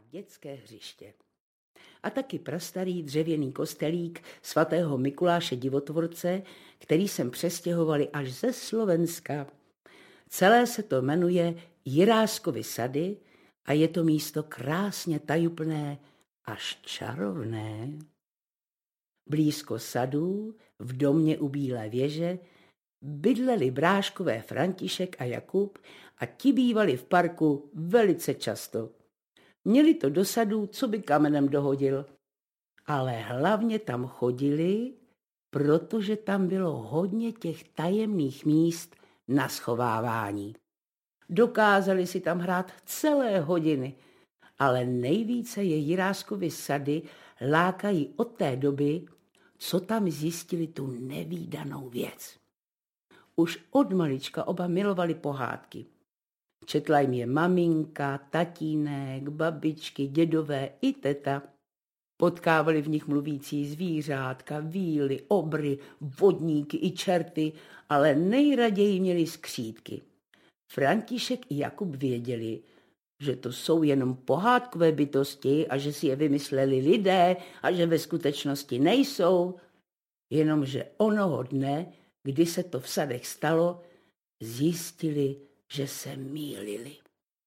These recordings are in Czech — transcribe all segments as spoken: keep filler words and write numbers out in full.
dětské hřiště. A taky prastarý dřevěný kostelík svatého Mikuláše Divotvorce, který sem přestěhovali až ze Slovenska. Celé se to jmenuje Jiráskovy sady a je to místo krásně tajuplné až čarovné. Blízko sadů, v domě u Bílé věže, bydleli bráškové František a Jakub a ti bývali v parku velice často. Měli to do sadů, co by kamenem dohodil. Ale hlavně tam chodili, protože tam bylo hodně těch tajemných míst na schovávání. Dokázali si tam hrát celé hodiny, ale nejvíce je Jiráskovy sady lákají od té doby, co tam zjistili tu nevídanou věc. Už od malička oba milovali pohádky. Četla jim je maminka, tatínek, babičky, dědové i teta. Potkávali v nich mluvící zvířátka, víly, obry, vodníky i čerty, ale nejraději měli skřítky. František i Jakub věděli, že to jsou jenom pohádkové bytosti a že si je vymysleli lidé a že ve skutečnosti nejsou, jenomže onoho dne, kdy se to v sadech stalo, zjistili, že se mýlili.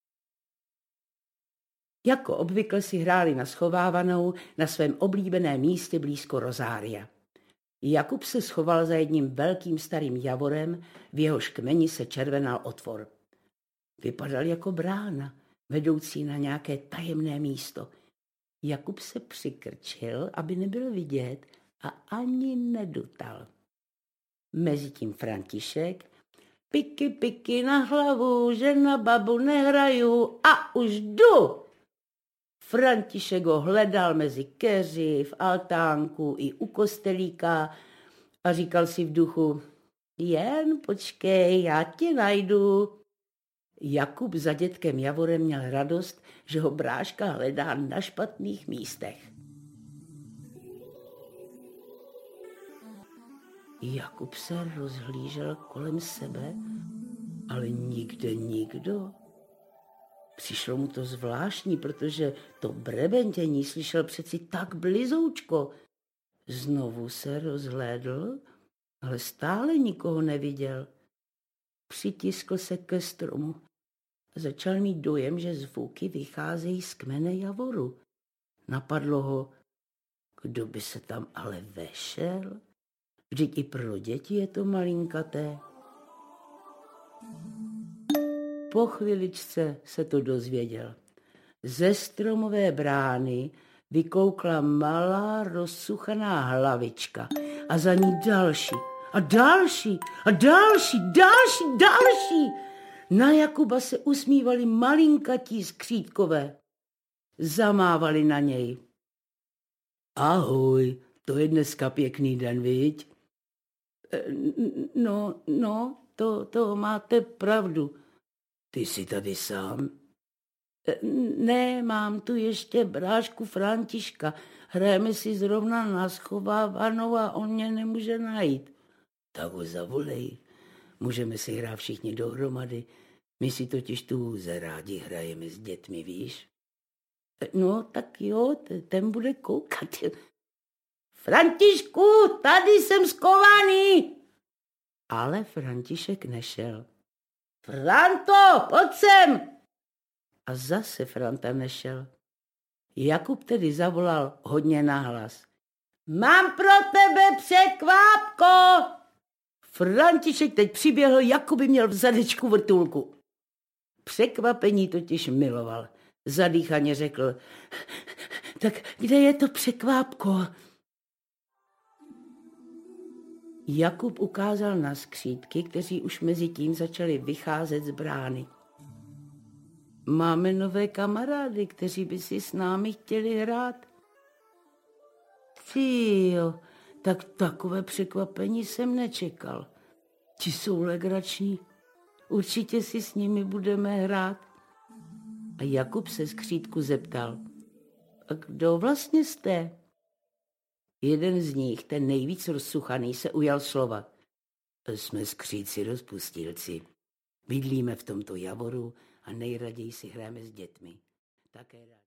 Jako obvykle si hráli na schovávanou na svém oblíbeném místě blízko rozária. Jakub se schoval za jedním velkým starým javorem, v jehož kmeni se červenal otvor. Vypadal jako brána, vedoucí na nějaké tajemné místo. Jakub se přikrčil, aby nebyl vidět, a ani nedutal. Mezitím František: piky, piky na hlavu, že na babu nehraju a už jdu. František ho hledal mezi keři, v altánku i u kostelíka a říkal si v duchu: jen počkej, já tě najdu. Jakub za dětkem Javorem měl radost, že ho bráška hledá na špatných místech. Jakub se rozhlížel kolem sebe, ale nikde nikdo. Přišlo mu to zvláštní, protože to brebentění slyšel přeci tak blizoučko. Znovu se rozhlédl, ale stále nikoho neviděl. Přitiskl se ke stromu. Začal mít dojem, že zvuky vycházejí z kmene javoru. Napadlo ho, kdo by se tam ale vešel? Vždyť i pro děti je to malinkaté. Po chviličce se to dozvěděl. Ze stromové brány vykoukla malá rozsuchaná hlavička a za ní další a další a další, další, další. Na Jakuba se usmívali malinkatí skřítkové. Zamávali na něj. Ahoj, to je dneska pěkný den, viď? No, no, to, to máte pravdu. Ty jsi tady sám? Ne, mám tu ještě brášku Františka. Hrajeme si zrovna na schovávanou a on mě nemůže najít. Tak ho zavolej. Můžeme si hrát všichni dohromady. My si totiž tu rádi hrajeme s dětmi, víš? No, tak jo, ten bude koukat. Františku, tady jsem skovaný. Ale František nešel. Franto, pojď sem! A zase Franta nešel. Jakub tedy zavolal hodně nahlas. Mám pro tebe překvápko! František teď přiběhl, jako by měl v zadečku vrtulku. Překvapení totiž miloval. Zadýchaně řekl: tak kde je to překvápko? Jakub ukázal na skřítky, kteří už mezi tím začali vycházet z brány. Máme nové kamarády, kteří by si s námi chtěli hrát. Ty jo, tak takové překvapení jsem nečekal. Ti jsou legrační. Určitě si s nimi budeme hrát. A Jakub se skřítku zeptal: a kdo vlastně jste? Jeden z nich, ten nejvíc rozsuchaný, se ujal slova. Jsme skříci rozpustilci. Bydlíme v tomto javoru a nejraději si hrajeme s dětmi. Také rád.